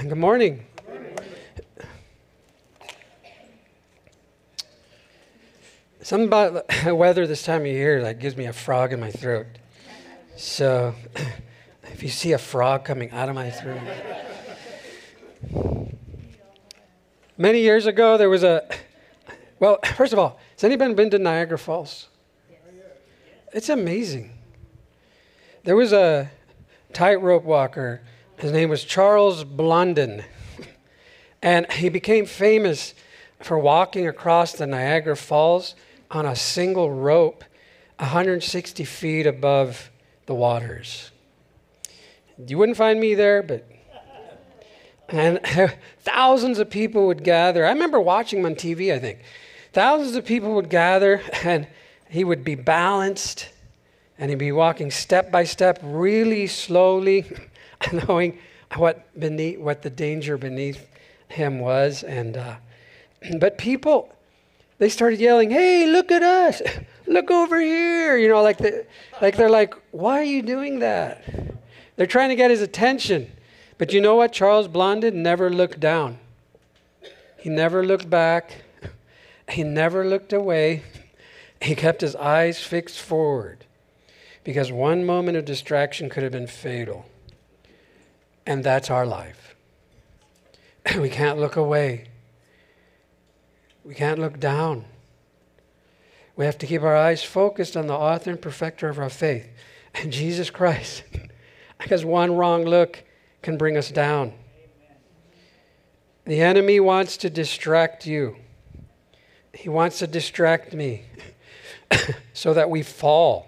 Good morning. Something about the weather this time of year gives me a frog in my throat. So if you see a frog coming out of my throat. Many years ago, there was first of all, has anybody been to Niagara Falls? It's amazing. There was a tightrope walker. His name was Charles Blondin. And he became famous for walking across the Niagara Falls on a single rope 160 feet above the waters. You wouldn't find me there, and thousands of people would gather. I remember watching him on TV, I think. Thousands of people would gather, and he would be balanced, and he'd be walking step by step, really slowly, knowing what the danger beneath him was. But people, they started yelling, "Hey, look at us! Look over here!" They're like, "Why are you doing that?" They're trying to get his attention. But you know what? Charles Blondin never looked down. He never looked back. He never looked away. He kept his eyes fixed forward, because one moment of distraction could have been fatal. And that's our life. We can't look away. We can't look down. We have to keep our eyes focused on the author and perfecter of our faith, and Jesus Christ. Because one wrong look can bring us down. The enemy wants to distract you. He wants to distract me so that we fall.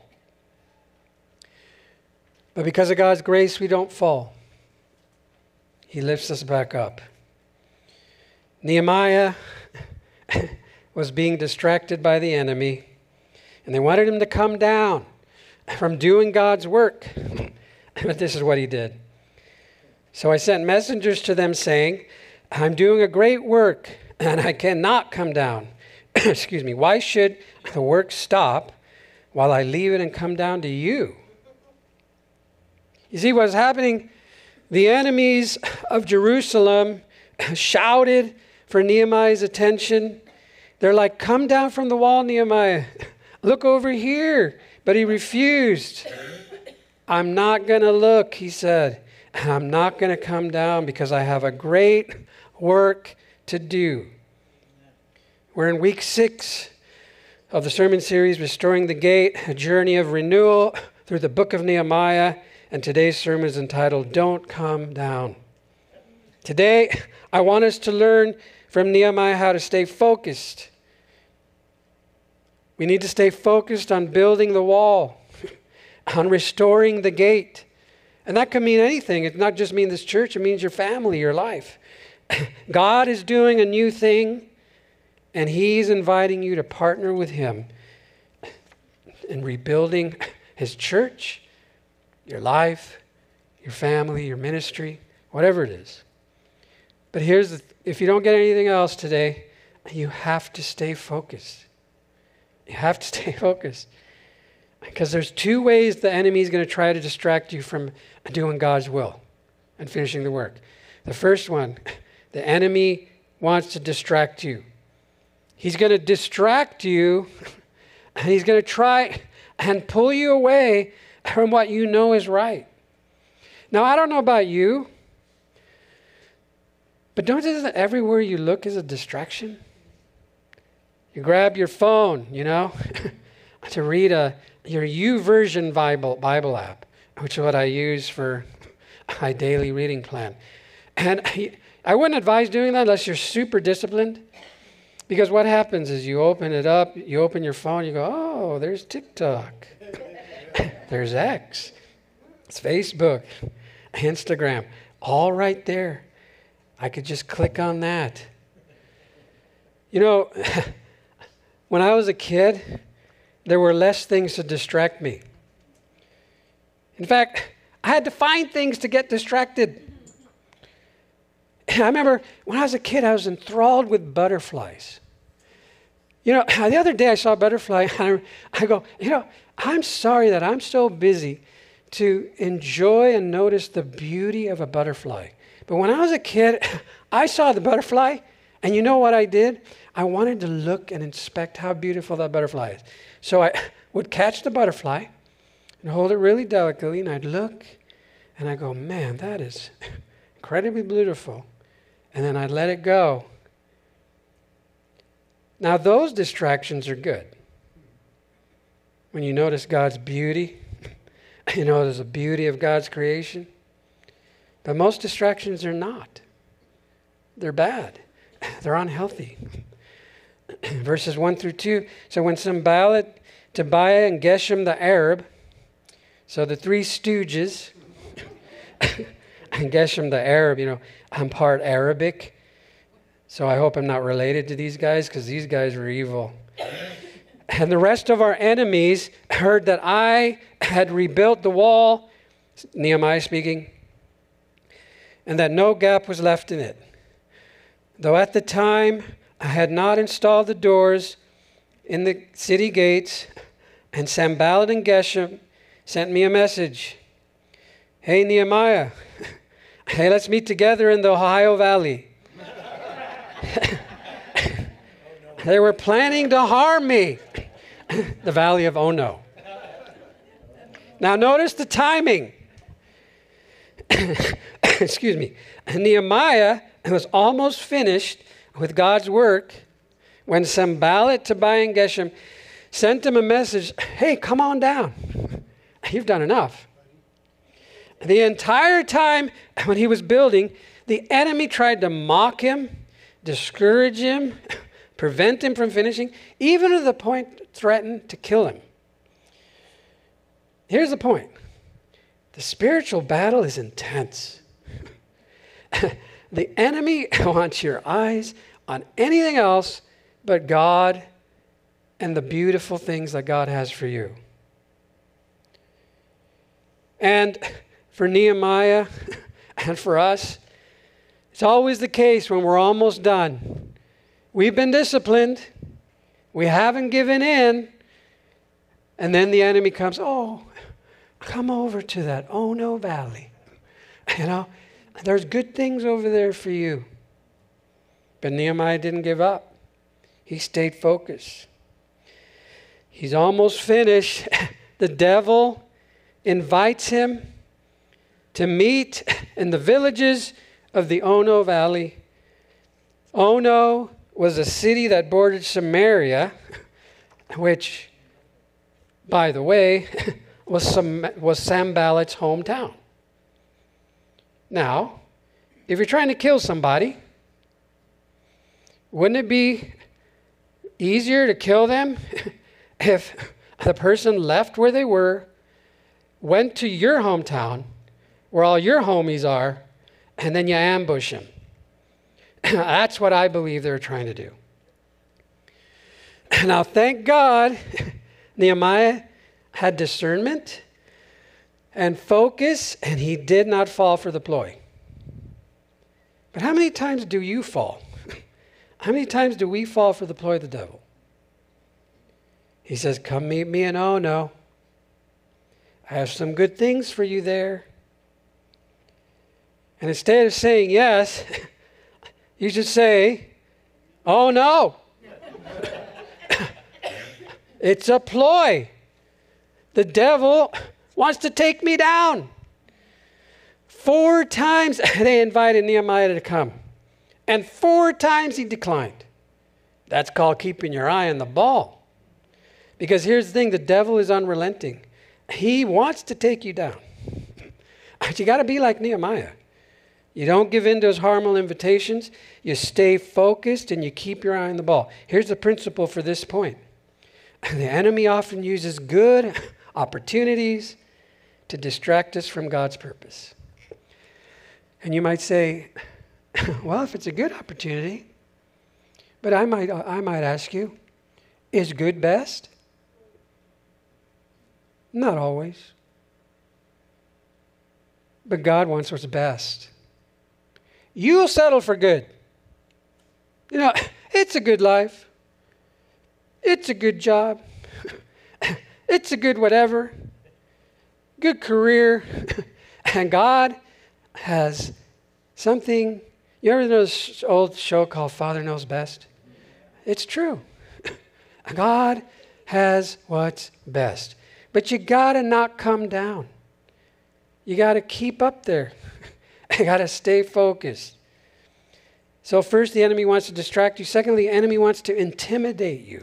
But because of God's grace, we don't fall. He lifts us back up. Nehemiah was being distracted by the enemy, and they wanted him to come down from doing God's work. But this is what he did. "So I sent messengers to them saying, 'I'm doing a great work, and I cannot come down.' Excuse me. Why should the work stop while I leave it and come down to you?" You see what's happening? The enemies of Jerusalem shouted for Nehemiah's attention. They're like, "Come down from the wall, Nehemiah. Look over here." But he refused. "I'm not going to look," he said. "I'm not going to come down because I have a great work to do." We're in week 6 of the sermon series, Restoring the Gate, a journey of renewal through the book of Nehemiah. And today's sermon is entitled, "Don't Come Down." Today, I want us to learn from Nehemiah how to stay focused. We need to stay focused on building the wall, on restoring the gate. And that can mean anything. It not just mean this church, it means your family, your life. God is doing a new thing, and He's inviting you to partner with Him in rebuilding His church, your life, your family, your ministry, whatever it is. But if you don't get anything else today, you have to stay focused. You have to stay focused. Because there's 2 ways the enemy is going to try to distract you from doing God's will and finishing the work. The first one, the enemy wants to distract you. He's going to distract you, and he's going to try and pull you away from what you know is right. Now, I don't know about you, but isn't it everywhere you look is a distraction? You grab your phone, to read your YouVersion Bible app, which is what I use for my daily reading plan. And I wouldn't advise doing that unless you're super disciplined. Because what happens is you open it up, you open your phone, you go, "Oh, there's TikTok. There's X. It's Facebook, Instagram, all right there. I could just click on that." When I was a kid, there were less things to distract me. In fact, I had to find things to get distracted. I remember when I was a kid, I was enthralled with butterflies. The other day I saw a butterfly, and I go, I'm sorry that I'm so busy to enjoy and notice the beauty of a butterfly. But when I was a kid, I saw the butterfly, and you know what I did? I wanted to look and inspect how beautiful that butterfly is. So I would catch the butterfly and hold it really delicately, and I'd look, and I go, man, that is incredibly beautiful. And then I'd let it go. Now, those distractions are good. When you notice God's beauty, you notice the beauty of God's creation. But most distractions are not. They're bad. They're unhealthy. Verses 1 through 2. So when Sanballat, Tobiah, and Geshem the Arab, so the three stooges, and Geshem the Arab, I'm part Arabic. So I hope I'm not related to these guys, because these guys were evil. And the rest of our enemies heard that I had rebuilt the wall, Nehemiah speaking, and that no gap was left in it. Though at the time I had not installed the doors in the city gates, and Sanballat and Geshem sent me a message. Hey, Nehemiah, hey, let's meet together in the Ohio Valley. They were planning to harm me. The Valley of Ono. Now notice the timing. Excuse me. Nehemiah was almost finished with God's work when Sanballat, Tobiah, and Geshem sent him a message. Hey, come on down. You've done enough. The entire time when he was building, the enemy tried to mock him, discourage him, prevent him from finishing, even to the point threatened to kill him. Here's the point. The spiritual battle is intense. The enemy wants your eyes on anything else but God and the beautiful things that God has for you. And for Nehemiah and for us, it's always the case when we're almost done. We've been disciplined. We haven't given in. And then the enemy comes, oh, come over to that Ono Valley. There's good things over there for you. But Nehemiah didn't give up. He stayed focused. He's almost finished. The devil invites him to meet in the villages of the Ono Valley. Ono was a city that bordered Samaria, which, by the way, was Sanballat's hometown. Now, if you're trying to kill somebody, wouldn't it be easier to kill them if the person left where they were, went to your hometown, where all your homies are, and then you ambush them? That's what I believe they're trying to do. Now, thank God, Nehemiah had discernment and focus, and he did not fall for the ploy. But how many times do you fall? How many times do we fall for the ploy of the devil? He says, come meet me in Ono. I have some good things for you there. And instead of saying yes, you should say, oh no. It's a ploy. The devil wants to take me down. 4 times they invited Nehemiah to come. And 4 times he declined. That's called keeping your eye on the ball. Because here's the thing, the devil is unrelenting. He wants to take you down. But you got to be like Nehemiah. You don't give in to his harmful invitations. You stay focused and you keep your eye on the ball. Here's the principle for this point. The enemy often uses good opportunities to distract us from God's purpose. And you might say, well, if it's a good opportunity, but I might ask you, is good best? Not always. But God wants what's best. You'll settle for good. It's a good life. It's a good job. It's a good whatever. Good career. And God has something. You ever know this old show called Father Knows Best? It's true. God has what's best. But you got to not come down. You got to keep up there. You got to stay focused. So first, the enemy wants to distract you. Secondly, the enemy wants to intimidate you.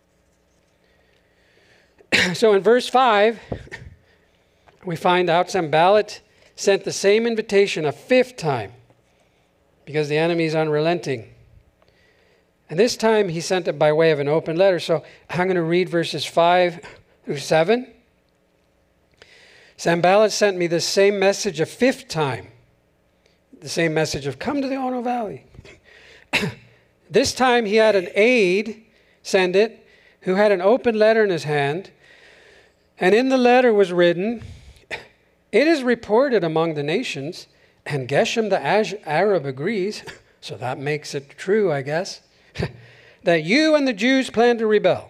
So in verse 5, we find out Sanballat sent the same invitation a fifth time because the enemy is unrelenting. And this time he sent it by way of an open letter. So I'm going to read verses 5 through 7. Sanballat sent me the same message a fifth time. The same message of come to the Ono Valley. This time he had an aide send it who had an open letter in his hand. And in the letter was written, it is reported among the nations, and Geshem the Arab agrees, so that makes it true, I guess, that you and the Jews plan to rebel.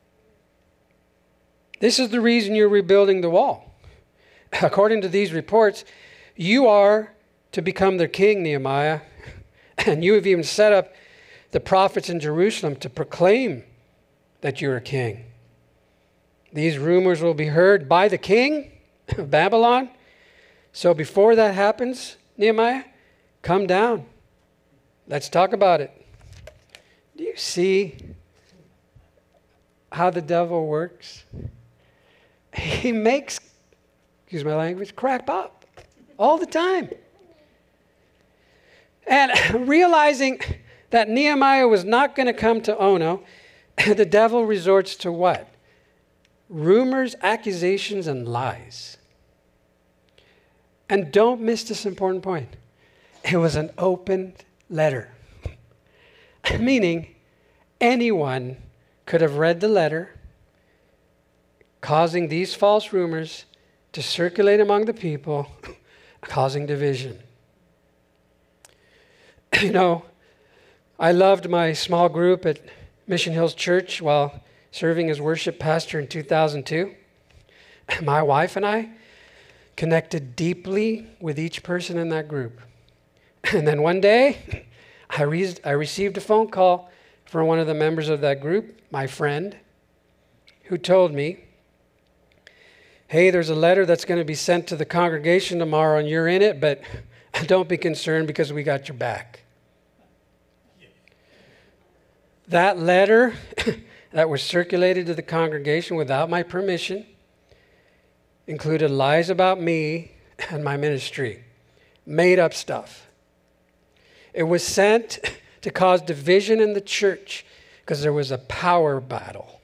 This is the reason you're rebuilding the wall. According to these reports, you are to become their king, Nehemiah, and you have even set up the prophets in Jerusalem to proclaim that you're a king. These rumors will be heard by the king of Babylon. So before that happens, Nehemiah, come down. Let's talk about it. Do you see how the devil works? He makes, excuse my language, crap up all the time. And realizing that Nehemiah was not going to come to Ono, the devil resorts to what? Rumors, accusations, and lies. And don't miss this important point. It was an open letter. Meaning, anyone could have read the letter, causing these false rumors to circulate among the people, causing division. You know, I loved my small group at Mission Hills Church while serving as worship pastor in 2002. My wife and I connected deeply with each person in that group. And then one day, I received a phone call from one of the members of that group, my friend, who told me, hey, there's a letter that's going to be sent to the congregation tomorrow and you're in it, but don't be concerned because we got your back. That letter that was circulated to the congregation without my permission included lies about me and my ministry, made up stuff. It was sent to cause division in the church because there was a power battle.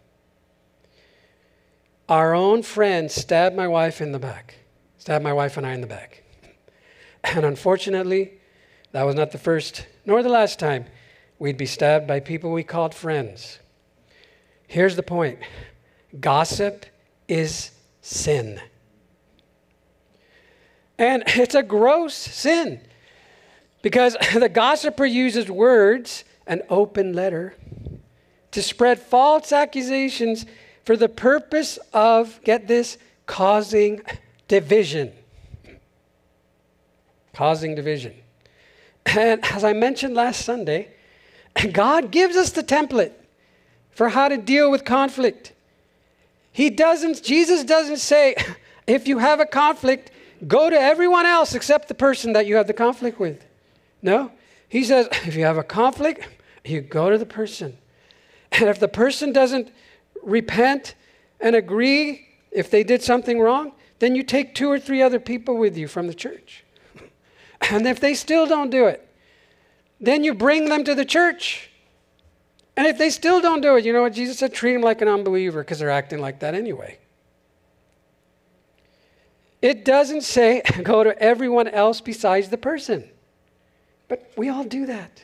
Our own friend stabbed my wife in the back, stabbed my wife and I in the back. And unfortunately, that was not the first nor the last time we'd be stabbed by people we called friends. Here's the point. Gossip is sin. And it's a gross sin because the gossiper uses words, an open letter, to spread false accusations for the purpose of, get this, causing division. Causing division. And as I mentioned last Sunday, God gives us the template for how to deal with conflict. Jesus doesn't say, if you have a conflict, go to everyone else except the person that you have the conflict with. No, he says, if you have a conflict, you go to the person. And if the person doesn't repent and agree if they did something wrong, then you take 2 or 3 other people with you from the church. And if they still don't do it, then you bring them to the church. And if they still don't do it, you know what Jesus said? Treat them like an unbeliever because they're acting like that anyway. It doesn't say go to everyone else besides the person. But we all do that.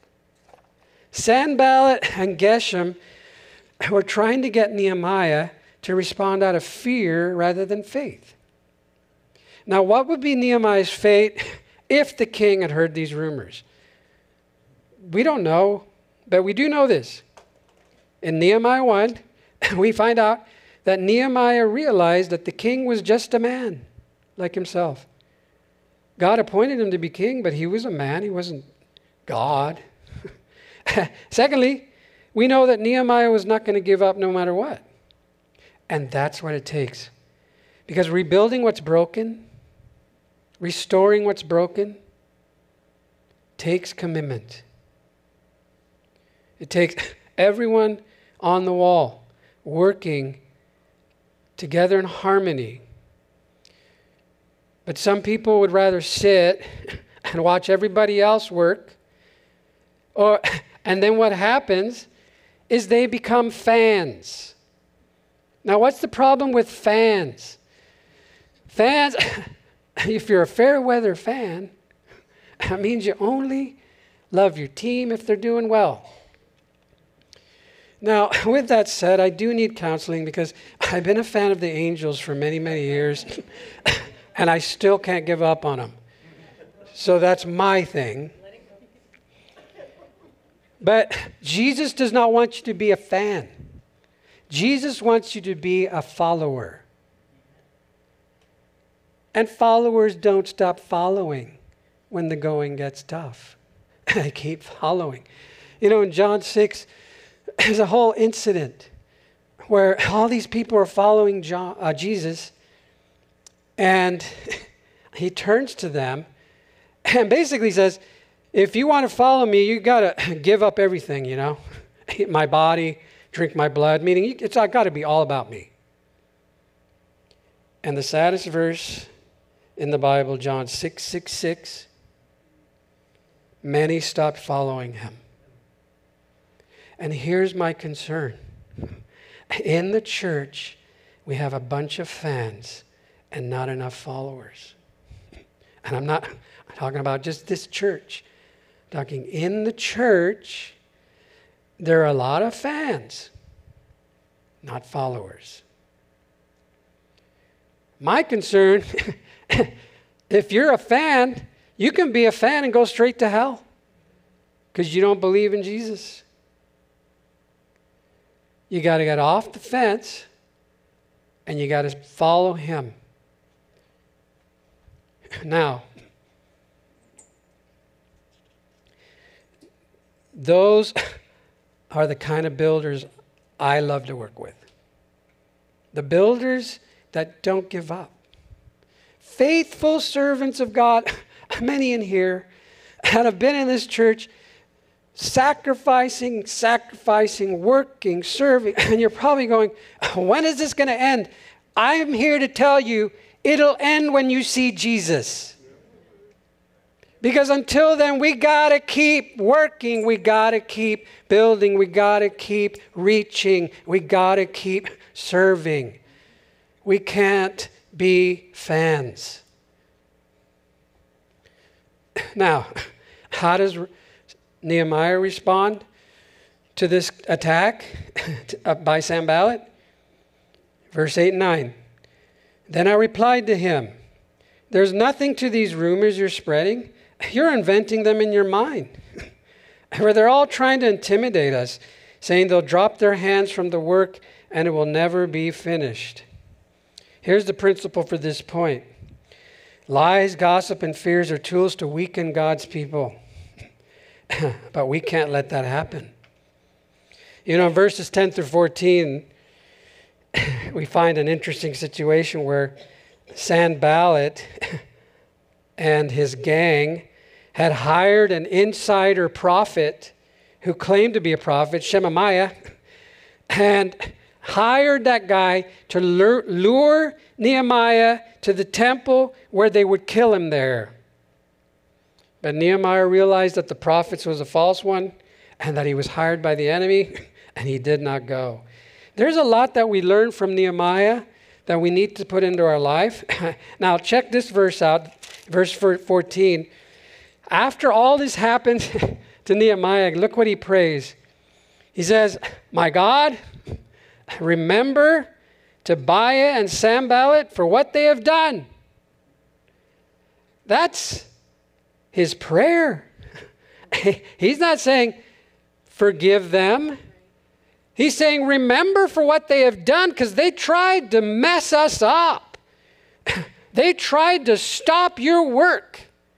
Sanballat and Geshem were trying to get Nehemiah to respond out of fear rather than faith. Now, what would be Nehemiah's fate if the king had heard these rumors? We don't know, but we do know this. In Nehemiah 1, we find out that Nehemiah realized that the king was just a man like himself. God appointed him to be king, but he was a man. He wasn't God. Secondly, we know that Nehemiah was not going to give up no matter what. And that's what it takes. Because rebuilding what's broken, restoring what's broken, takes commitment. It takes everyone on the wall working together in harmony. But some people would rather sit and watch everybody else work. And then what happens is they become fans. Now, what's the problem with fans? Fans, if you're a fair weather fan, that means you only love your team if they're doing well. Now, with that said, I do need counseling because I've been a fan of the Angels for many, many years, and I still can't give up on them. So that's my thing. But Jesus does not want you to be a fan. Jesus wants you to be a follower. And followers don't stop following when the going gets tough. They keep following. You know, in John 6, there's a whole incident where all these people are following Jesus, and he turns to them and basically says, if you want to follow me, you got to give up everything, you know. Eat my body, drink my blood, meaning it's got to be all about me. And the saddest verse in the Bible, John 6:6, many stopped following him. And here's my concern. In the church, we have a bunch of fans and not enough followers. And I'm talking about just this church. I'm talking in the church, there are a lot of fans, not followers. My concern, if you're a fan, you can be a fan and go straight to hell because you don't believe in Jesus. You got to get off the fence and you got to follow him. Now, those are the kind of builders I love to work with. The builders that don't give up. Faithful servants of God, many in here that have been in this church, sacrificing, working, serving, and you're probably going, when is this going to end? I'm here to tell you, it'll end when you see Jesus. Because until then, we got to keep working. We got to keep building. We got to keep reaching. We got to keep serving. We can't be fans. Now, how does Nehemiah respond to this attack by Sanballat? Verse 8 and 9. Then I replied to him, there's nothing to these rumors you're spreading. You're inventing them in your mind. Where they're all trying to intimidate us, saying they'll drop their hands from the work and it will never be finished. Here's the principle for this point. Lies, gossip, and fears are tools to weaken God's people. But we can't let that happen. You know, in verses 10 through 14, we find an interesting situation where Sanballat and his gang had hired an insider prophet who claimed to be a prophet, Shemaiah, and hired that guy to lure Nehemiah to the temple where they would kill him there. But Nehemiah realized that the prophet was a false one and that he was hired by the enemy, and he did not go. There's a lot that we learn from Nehemiah that we need to put into our life. Now, check this verse out, verse 14. After all this happened to Nehemiah, look what he prays. He says, my God, remember Tobiah and Sanballat for what they have done. That's his prayer. He's not saying, forgive them. He's saying, remember for what they have done, because they tried to mess us up. They tried to stop your work.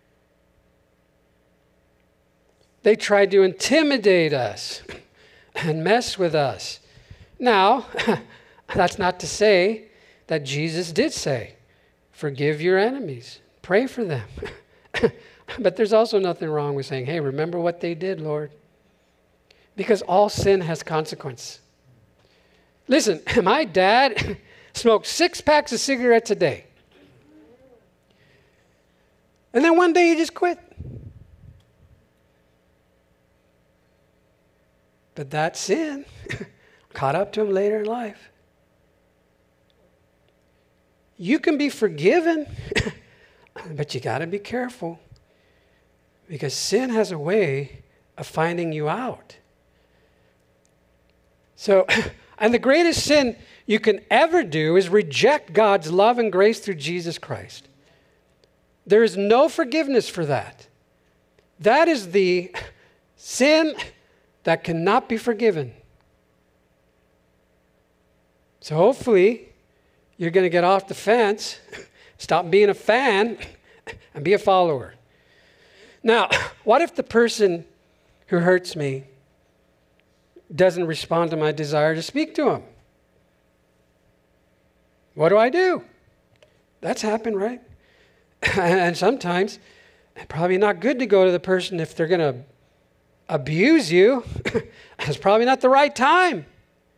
They tried to intimidate us and mess with us. Now, that's not to say that Jesus did say, forgive your enemies, pray for them. But there's also nothing wrong with saying, hey, remember what they did, Lord. Because all sin has consequence. Listen, my dad smoked 6 packs of cigarettes a day. And then one day he just quit. But that sin caught up to him later in life. You can be forgiven, but you got to be careful. Because sin has a way of finding you out. So, and the greatest sin you can ever do is reject God's love and grace through Jesus Christ. There is no forgiveness for that. That is the sin that cannot be forgiven. So hopefully, you're going to get off the fence, stop being a fan, and be a follower. Now, what if the person who hurts me doesn't respond to my desire to speak to him? What do? That's happened, right? And sometimes, it's probably not good to go to the person if they're going to abuse you. It's probably not the right time.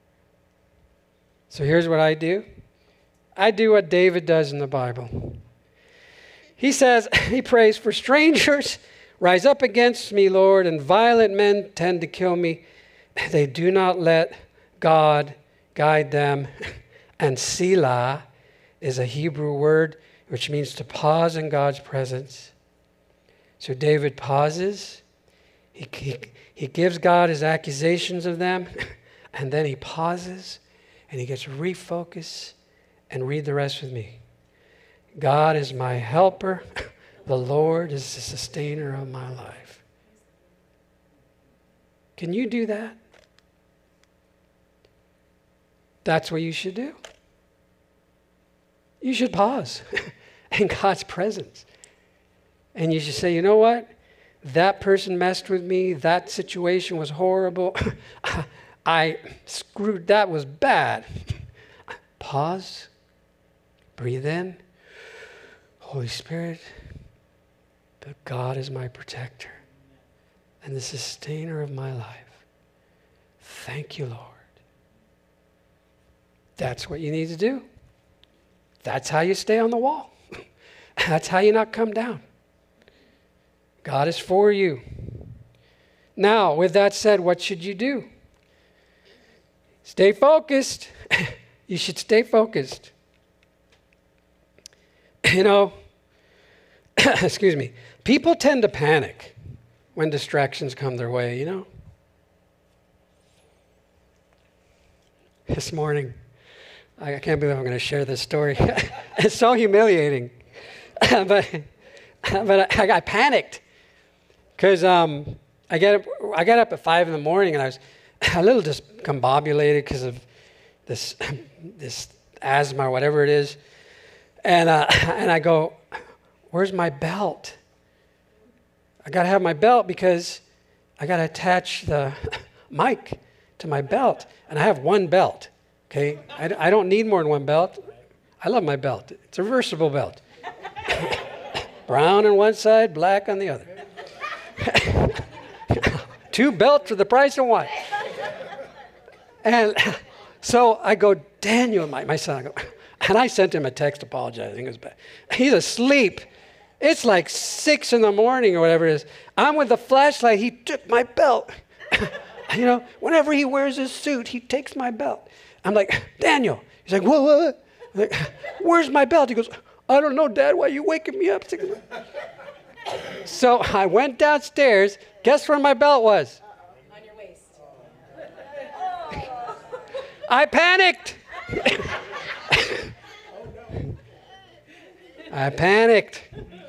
So here's what I do. I do what David does in the Bible. He says, he prays for strangers. Rise up against me, Lord, and violent men tend to kill me. They do not let God guide them. And Selah is a Hebrew word which means to pause in God's presence. So David pauses. He gives God his accusations of them, and then he pauses, and he gets refocused, and read the rest with me. God is my helper. The Lord is the sustainer of my life. Can you do that? That's what you should do. You should pause in God's presence. And you should say, you know what? That person messed with me. That situation was horrible. That was bad. Pause. Breathe in. Holy Spirit, but God is my protector and the sustainer of my life. Thank you, Lord. That's what you need to do. That's how you stay on the wall. That's how you not come down. God is for you. Now, with that said, what should you do? Stay focused. You should stay focused. You know, excuse me, people tend to panic when distractions come their way, you know. This morning, I can't believe I'm going to share this story. It's so humiliating. but I panicked because I got up at 5 a.m. and I was a little discombobulated because of this asthma or whatever it is. And I go, where's my belt? I got to have my belt because I got to attach the mic to my belt. And I have one belt, okay? I don't need more than one belt. I love my belt. It's a reversible belt. Brown on one side, black on the other. 2 belts for the price of 1. And so I go, Daniel, my son, I go, and I sent him a text apologizing. It was bad. He's asleep. It's like 6 a.m. or whatever it is. I'm with the flashlight. He took my belt. You know, whenever he wears his suit, he takes my belt. I'm like, Daniel. He's like, what? I'm like, where's my belt? He goes, I don't know, Dad. Why are you waking me up? So I went downstairs. Guess where my belt was? On your waist. I panicked. I panicked.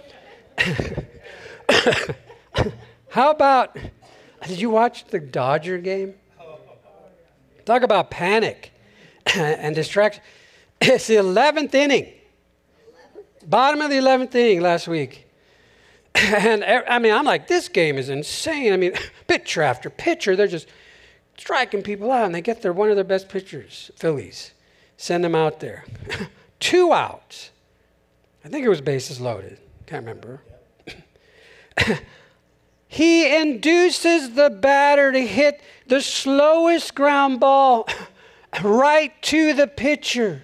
How about, did you watch the Dodger game? Talk about panic and distraction. It's the 11th inning. Bottom of the 11th inning last week. And I mean, I'm like, this game is insane. I mean, pitcher after pitcher, they're just striking people out. And they get one of their best pitchers, Phillies, send them out there. 2 outs. I think it was bases loaded. Can't remember. He induces the batter to hit the slowest ground ball right to the pitcher.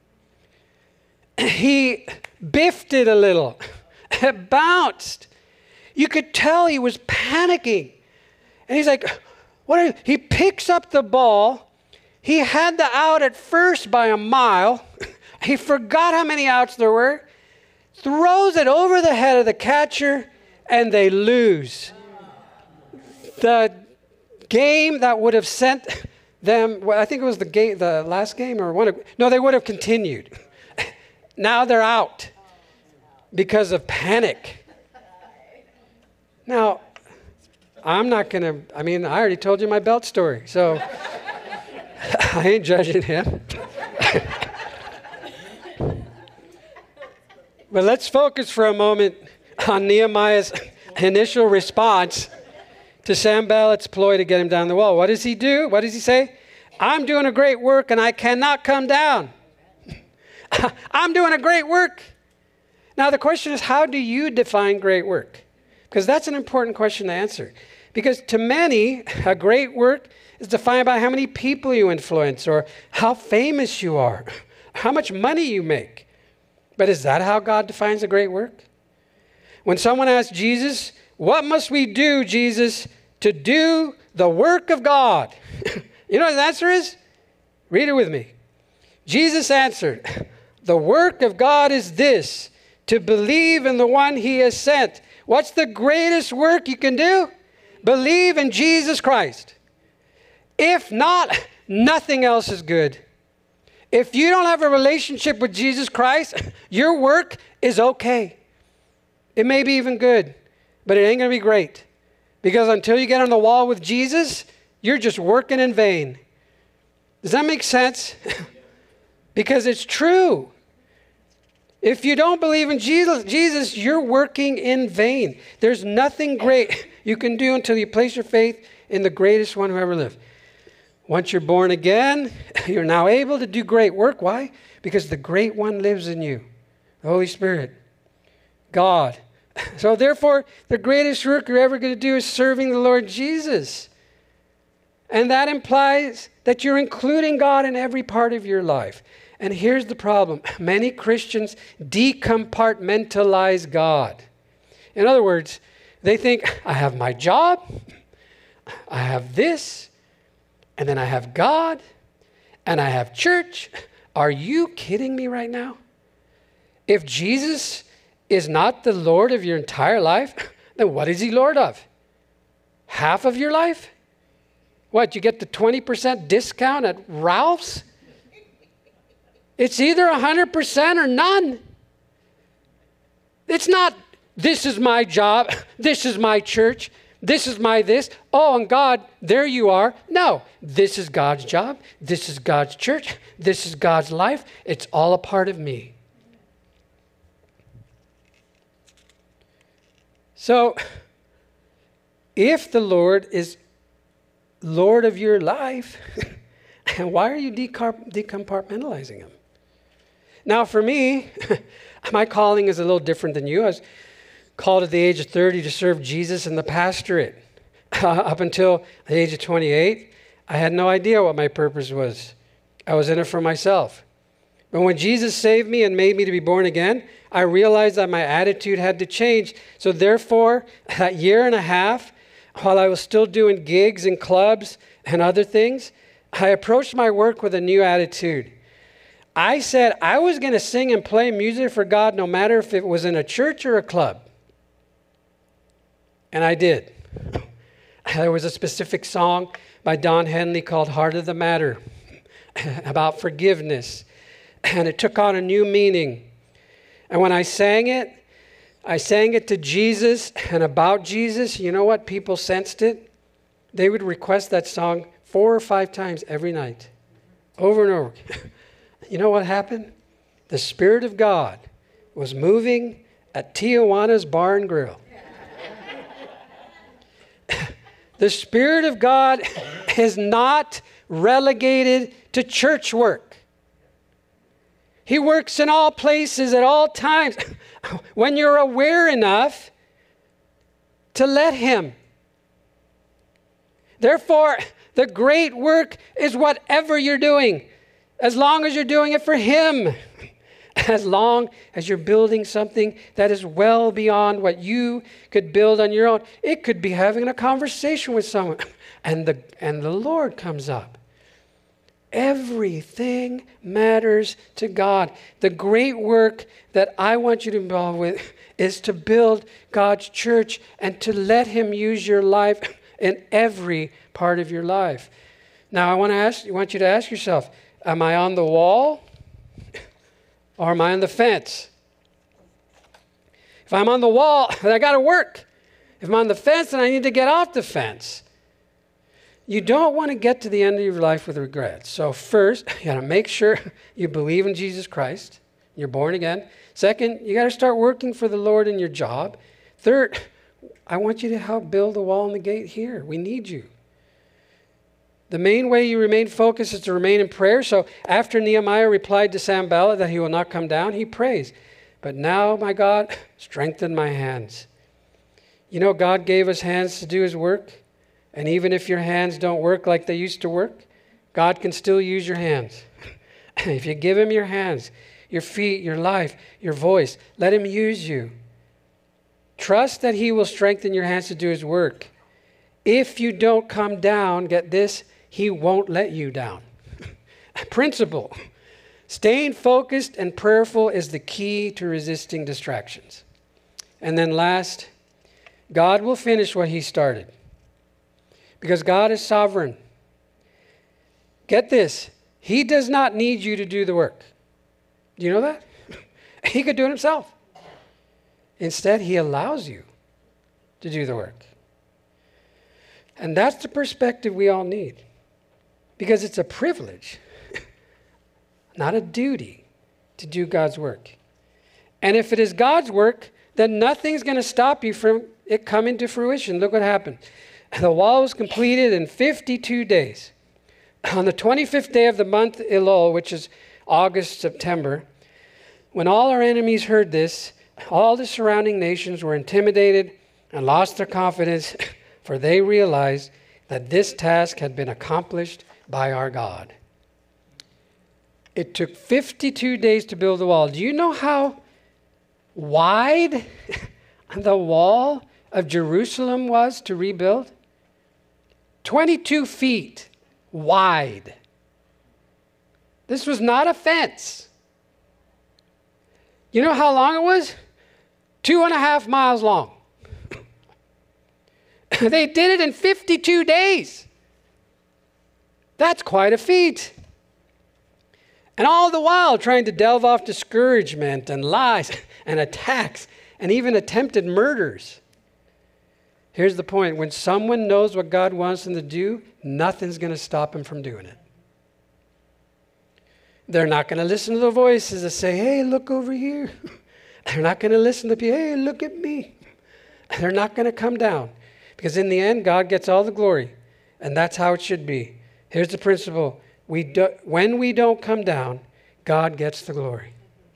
He biffed it a little. It bounced. You could tell he was panicking. And he's like, he picks up the ball. He had the out at first by a mile. He forgot how many outs there were. Throws it over the head of the catcher, and they lose. The game that would have sent them, I think it was the last game or they would have continued. Now they're out because of panic. Now, I'm not going to, I already told you my belt story, so I ain't judging him. But let's focus for a moment on Nehemiah's initial response to Sanballat's ploy to get him down the wall. What does he do? What does he say? I'm doing a great work and I cannot come down. I'm doing a great work. Now the question is, how do you define great work? Because that's an important question to answer. Because to many, a great work is defined by how many people you influence or how famous you are, how much money you make. But is that how God defines a great work? When someone asks Jesus, what must we do, Jesus, to do the work of God? You know what his answer is? Read it with me. Jesus answered, the work of God is this, to believe in the one he has sent. What's the greatest work you can do? Believe in Jesus Christ. If not, nothing else is good. If you don't have a relationship with Jesus Christ, your work is okay. It may be even good, but it ain't going to be great. Because until you get on the wall with Jesus, you're just working in vain. Does that make sense? Because it's true. If you don't believe in Jesus, you're working in vain. There's nothing great you can do until you place your faith in the greatest one who ever lived. Once you're born again, you're now able to do great work. Why? Because the great one lives in you. The Holy Spirit. God. So therefore, the greatest work you're ever going to do is serving the Lord Jesus. And that implies that you're including God in every part of your life. And here's the problem. Many Christians decompartmentalize God. In other words, they think, I have my job, I have this, and then I have God, and I have church. Are you kidding me right now? If Jesus is not the Lord of your entire life, then what is he Lord of? Half of your life? What, you get the 20% discount at Ralph's? It's either 100% or none. It's not, this is my job, this is my church, this is my this. Oh, and God, there you are. No, this is God's job, this is God's church, this is God's life. It's all a part of me. So, if the Lord is Lord of your life, why are you decompartmentalizing him? Now, for me, my calling is a little different than you. I was called at the age of 30 to serve Jesus in the pastorate. Up until the age of 28, I had no idea what my purpose was. I was in it for myself. But when Jesus saved me and made me to be born again, I realized that my attitude had to change. So therefore, that year and a half, while I was still doing gigs and clubs and other things, I approached my work with a new attitude. I said I was going to sing and play music for God no matter if it was in a church or a club. And I did. There was a specific song by Don Henley called Heart of the Matter about forgiveness. And it took on a new meaning. And when I sang it to Jesus and about Jesus. You know what? People sensed it. They would request that song 4 or 5 times every night, over and over. You know what happened? The Spirit of God was moving at Tijuana's Bar and Grill. The Spirit of God is not relegated to church work. He works in all places at all times when you're aware enough to let Him. Therefore, the great work is whatever you're doing, as long as you're doing it for Him. As long as you're building something that is well beyond what you could build on your own. It could be having a conversation with someone and the Lord comes up. Everything matters to God. The great work that I want you to be involved with is to build God's church and to let Him use your life in every part of your life. Now I want you to ask yourself, am I on the wall? Or am I on the fence? If I'm on the wall, then I got to work. If I'm on the fence, then I need to get off the fence. You don't want to get to the end of your life with regrets. So first, you got to make sure you believe in Jesus Christ. You're born again. Second, you got to start working for the Lord in your job. Third, I want you to help build the wall and the gate here. We need you. The main way you remain focused is to remain in prayer. So after Nehemiah replied to Sanballat that he will not come down, he prays, "But now, my God, strengthen my hands." You know, God gave us hands to do His work. And even if your hands don't work like they used to work, God can still use your hands. If you give Him your hands, your feet, your life, your voice, let Him use you. Trust that He will strengthen your hands to do His work. If you don't come down, get this, He won't let you down. Principle. Staying focused and prayerful is the key to resisting distractions. And then last, God will finish what He started. Because God is sovereign. Get this, He does not need you to do the work. Do you know that? He could do it Himself. Instead, He allows you to do the work. And that's the perspective we all need. Because it's a privilege, not a duty, to do God's work. And if it is God's work, then nothing's going to stop you from it coming to fruition. Look what happened. The wall was completed in 52 days. On the 25th day of the month Elul, which is August, September, when all our enemies heard this, all the surrounding nations were intimidated and lost their confidence, for they realized that this task had been accomplished by our God. It took 52 days to build the wall. Do you know how wide the wall of Jerusalem was to rebuild? 22 feet wide. This was not a fence. You know how long it was? 2.5 miles long. They did it in 52 days. That's quite a feat. And all the while trying to delve off discouragement and lies and attacks and even attempted murders. Here's the point. When someone knows what God wants them to do, nothing's going to stop them from doing it. They're not going to listen to the voices that say, "Hey, look over here." They're not going to listen to people, "Hey, look at me." They're not going to come down. Because in the end, God gets all the glory. And that's how it should be. Here's the principle. When we don't come down, God gets the glory.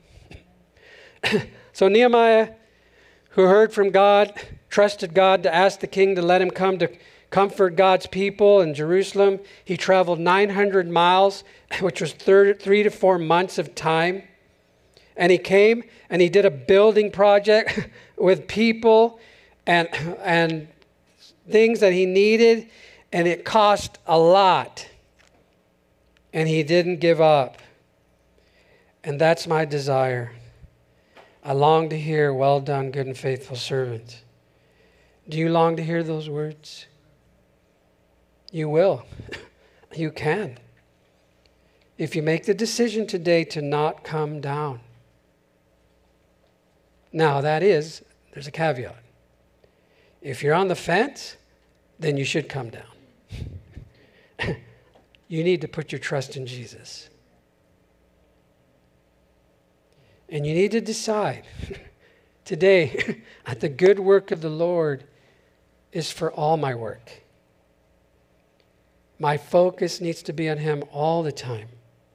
So Nehemiah, who heard from God, trusted God to ask the king to let him come to comfort God's people in Jerusalem. He traveled 900 miles, which was 3 to 4 months of time. And he came and he did a building project with people and things that he needed. And it cost a lot. And he didn't give up. And that's my desire. I long to hear, "Well done, good and faithful servant." Do you long to hear those words? You will. You can. If you make the decision today to not come down. Now, there's a caveat. If you're on the fence, then you should come down. You need to put your trust in Jesus. And you need to decide today that the good work of the Lord is for all my work. My focus needs to be on Him all the time.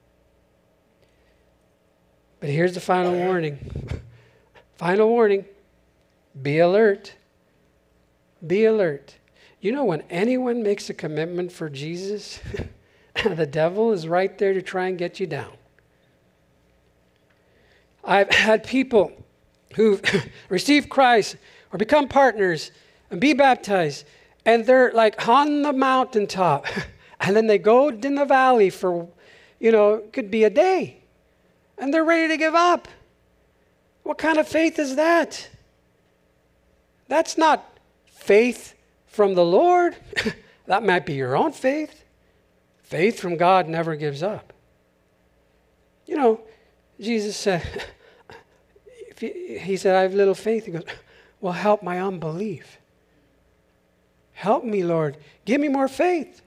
But here's the final warning. Final warning. Be alert. Be alert. You know, when anyone makes a commitment for Jesus, the devil is right there to try and get you down. I've had people who've received Christ or become partners and be baptized, and they're like on the mountaintop, and then they go in the valley for, it could be a day, and they're ready to give up. What kind of faith is that? That's not faith from the Lord. That might be your own faith. Faith from God never gives up. Jesus said, He said, I have little faith. He goes, well, help my unbelief. Help me, Lord. Give me more faith.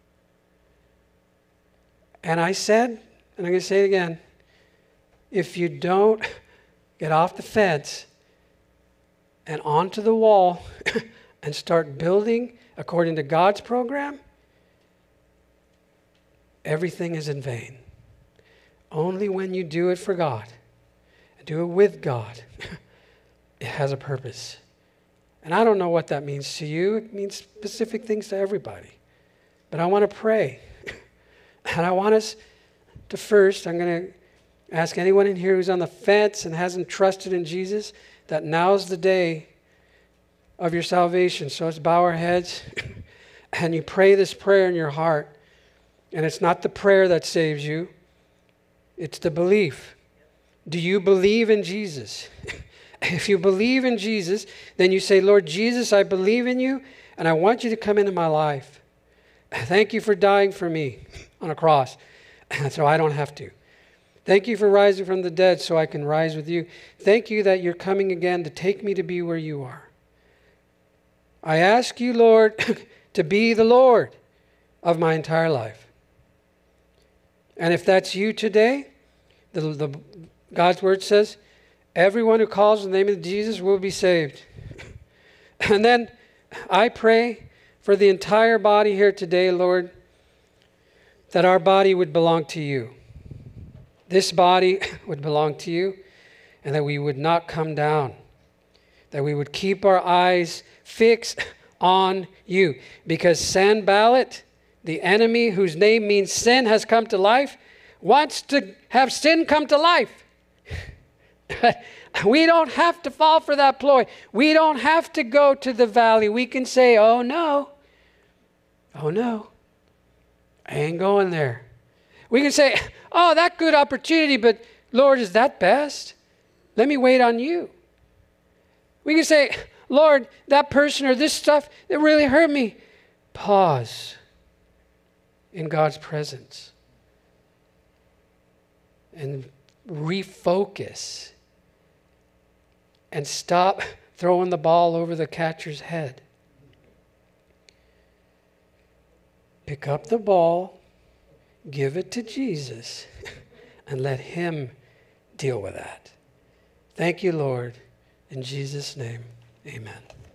And I said, and I'm going to say it again, if you don't get off the fence and onto the wall and start building according to God's program, everything is in vain. Only when you do it for God, and do it with God, it has a purpose. And I don't know what that means to you. It means specific things to everybody. But I want to pray. And I want us to first, I'm going to ask anyone in here who's on the fence and hasn't trusted in Jesus, that now's the day of your salvation. So let's bow our heads and you pray this prayer in your heart. And it's not the prayer that saves you. It's the belief. Do you believe in Jesus? If you believe in Jesus, then you say, Lord Jesus, I believe in you and I want you to come into my life. Thank you for dying for me on a cross so I don't have to. Thank you for rising from the dead so I can rise with you. Thank you that you're coming again to take me to be where you are. I ask you, Lord, to be the Lord of my entire life. And if that's you today, God's word says, everyone who calls on the name of Jesus will be saved. And then I pray for the entire body here today, Lord, that our body would belong to you. This body would belong to you, and that we would not come down, that we would keep our eyes fixed on you. Because Sanballat, the enemy whose name means sin has come to life, wants to have sin come to life. We don't have to fall for that ploy. We don't have to go to the valley. We can say, oh no, I ain't going there. We can say, oh, that good opportunity, but Lord, is that best? Let me wait on you. We can say, Lord, that person or this stuff, it really hurt me. Pause in God's presence and refocus and stop throwing the ball over the catcher's head. Pick up the ball, give it to Jesus, and let Him deal with that. Thank you, Lord. In Jesus' name, amen.